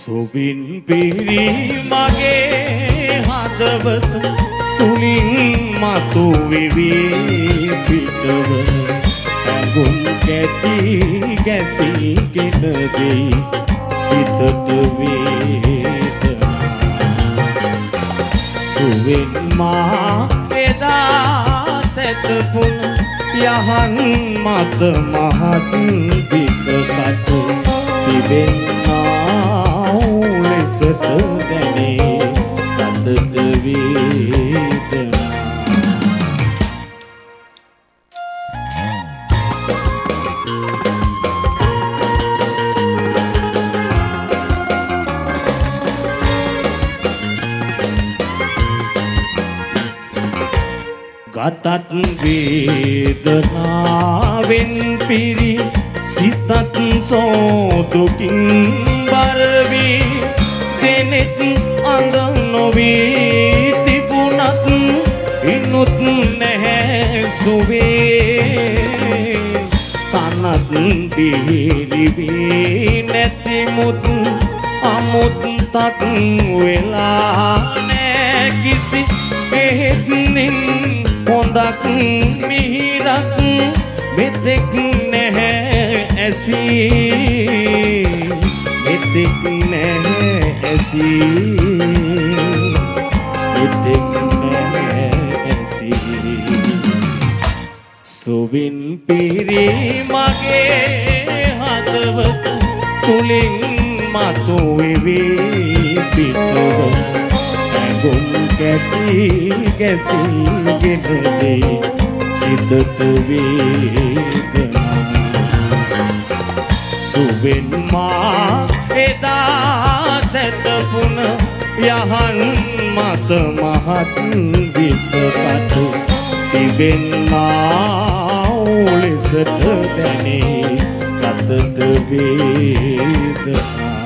සුවින් පිරි මගේ හදවත තුලින් මතු වෙවි පිටව ඇඟුම් කැටි ගැසීගෙන දෙයි සිතට වේදනා සුවින් මා එදා සැතපුන යහන් මත මහත් විසකතු තිබෙන්නා ලෙසට දැනේ කතට වේදනා ගතත් වේදනාවෙන් පිරි සිතත් සෝදුකින් බරවි දෙනෙත් අඳ නොවී තිබුණත් ඉනුත් නැහැ සුවේ කනත් දිලිවී නැතිමුත් අමුත්තක් වෙලා නෑ කිසි එහෙත්නින් හොඳක් මිහිරක් මෙතෙක් නැහැ ඇසී මෙතෙක් නැහැ ඇසී මෙතෙක් නැහැ ඇසී සුවින් පිරි මගේ හදවත තුලින් මතු වෙවි පිටව ඇඟුම් කැටි ගැසීගෙන දෙයි සිතට වේදනා සුවෙන් මා එදා සැතපුන යහන් මත මහත් විසකතු තිබෙන්නා ලෙසට දැනේ කතට වේදනා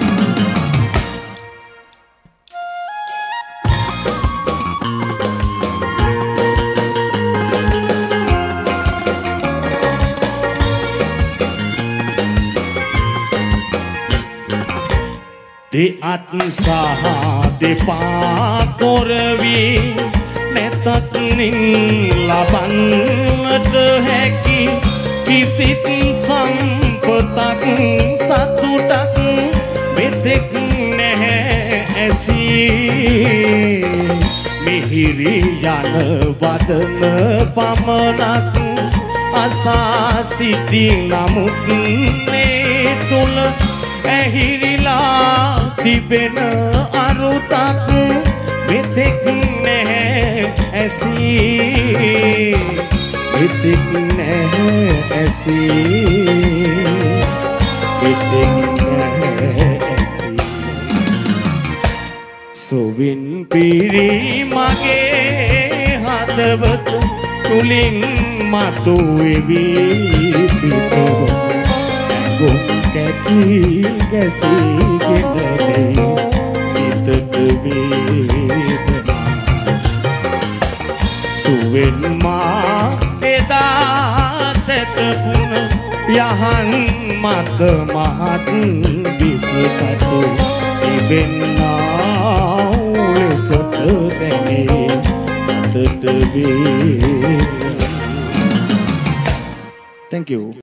දෙඅත් සහ දෙපා කොරවි නැතත් නින් ලබන්නට හැකි කිසිත් සම්පතක් සතුටක් මෙතෙක් නැහැ ඇසී මිහිරි යන වදන පමණක් අසා සිටි නමුත් මේ තුල ඇහිරිලා තිබෙන අරුතක් මෙතෙක් නැහැ ඇසී මෙතෙක් නැහැ ඇසී මෙතෙක් නැහැ ඇසී සුවින් පිරි මගේ හදවත තුලින් මතු වෙවි පිටව කැටි ගැසීගෙන දෙයි සිතට වේදනා සුවෙන් මා එදා සැතපුන යහන් මත මහත් විසකතු තිබෙන්නා ලෙසට දැනේ කතට වේදනා Thank you.